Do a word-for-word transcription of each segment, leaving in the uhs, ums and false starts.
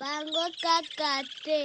Bango kakate.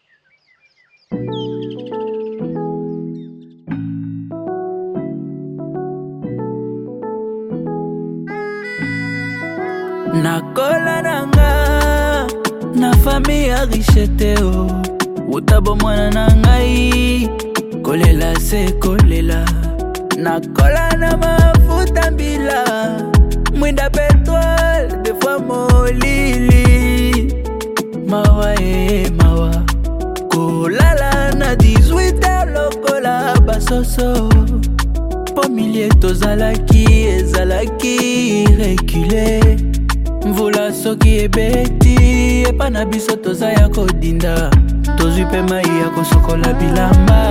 Nakola nanga na famille richete o utabo mwana nangai kolela se kolela nakola na mafuta mbila mwinda petrol de fois molili mawa e mawa kolala na dix-huit heures lokola basoso po milie tozalaki ezalaki reculé mvula soki ebeti epa na biso toza ya kodinda tozwi pe mai ya kosokola bilamba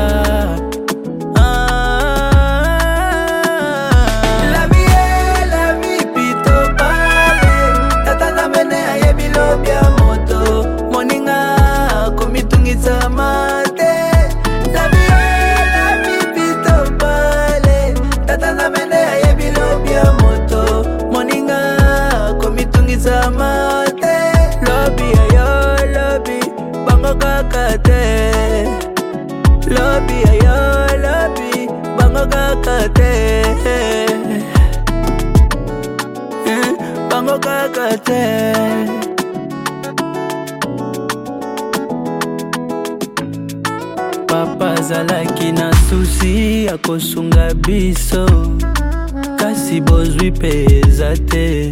la vie la vie pito pale tata na mene ayebi lobi ya moto moninga komitungisa mate la vie la vie pito pale tata na mene ayebi lobi ya moto moninga zamate lobby ayo lobby bango kakate lobby ayo lobby bango kakate bango kakate papa zalaki na susi akosunga biso kasi bozwi peza te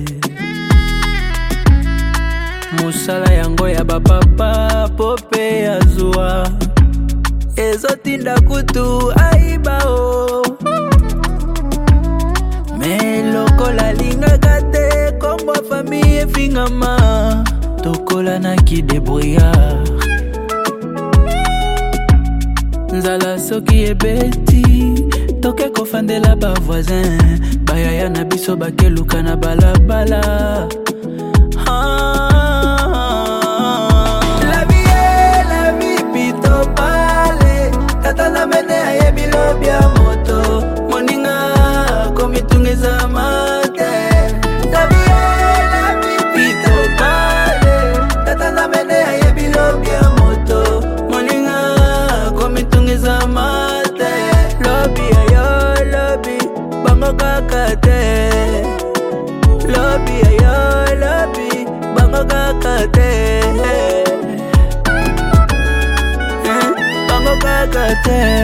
musala yango ya bapapa pope ya zwa ezotinda kutu aibao me lokola lingaka te kombo famille efingama tokola na kidebrouillard nzala soki ebeti toke kofandela bavoisin bayaya na biso bakeluka na balabala tata na mene ayebi lobi ya moto moninga komitungisa mate la vie la vie pito pale tata na mene ayebi lobi ya moto moninga komitungisa mate lobi ayo lobi bango kakate lobi ayo lobi bango kakate kakate